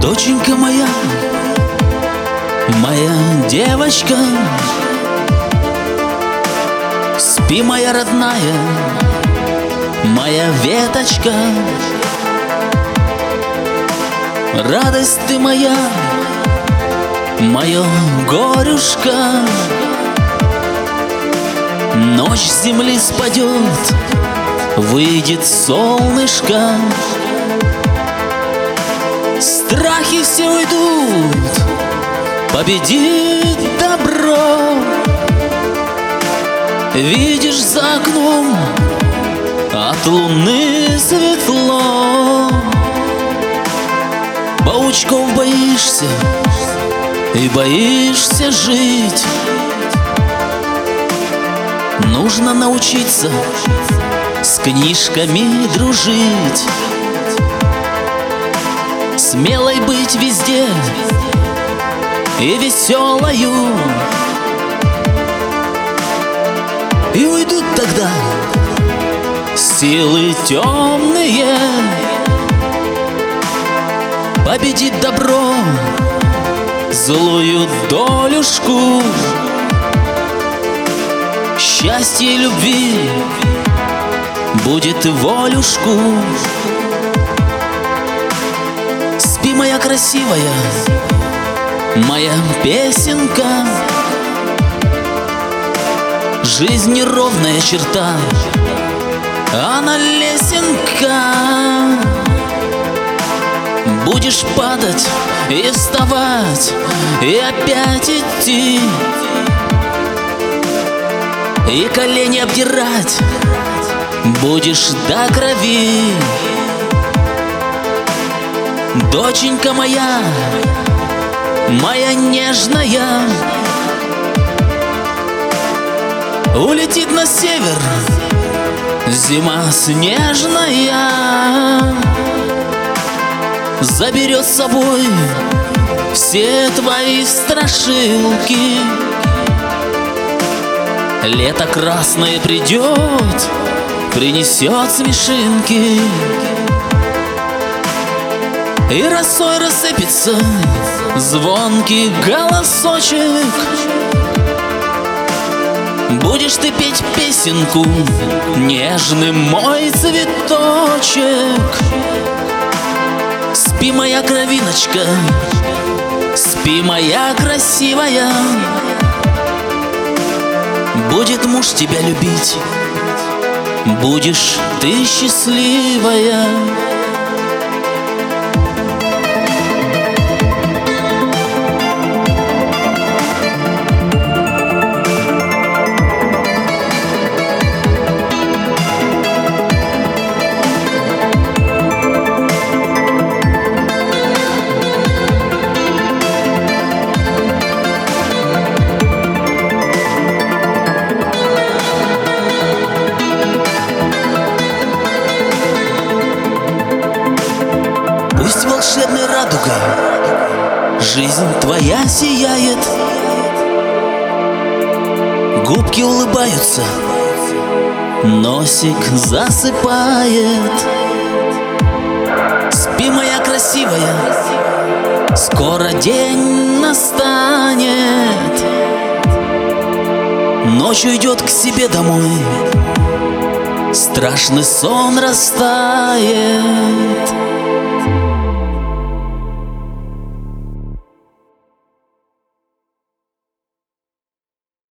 Доченька моя, моя девочка, спи, моя родная, моя веточка. Радость ты моя, мое горюшка. Ночь с земли спадет, выйдет солнышко. Страхи все уйдут, победит добро. Видишь за окном, от луны светло. Паучков боишься и боишься жить. Нужно научиться с книжками дружить, смелой быть везде и веселою. И уйдут тогда силы темные, победит добро злую долюшку. Счастье и любви будет волюшку. Спи, моя красивая, моя песенка. Жизнь неровная черта, она лесенка. Будешь падать и вставать, и опять идти, и колени обдирать будешь до крови. Доченька моя, моя нежная, улетит на север зима снежная. Заберет с собой все твои страшилки. Лето красное придет, принесет смешинки, и росой рассыпется звонкий голосочек. Будешь ты петь песенку, нежный мой цветочек. Спи, моя кровиночка, спи, моя красивая. Будет муж тебя любить, будешь ты счастливая. Пусть волшебной радугой жизнь твоя сияет, губки улыбаются, носик засыпает. Спи, моя красивая, скоро день настанет. Ночью идет к себе домой, страшный сон растает.